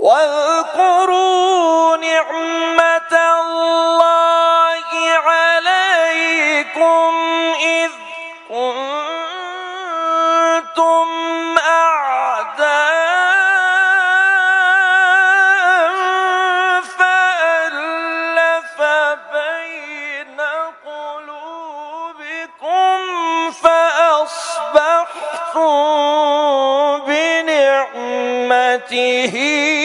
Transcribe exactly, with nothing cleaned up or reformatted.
واذكروا نعمة الله عليكم إذ كنتم أعداء فألف بين قلوبكم فأصبحتم بنعمته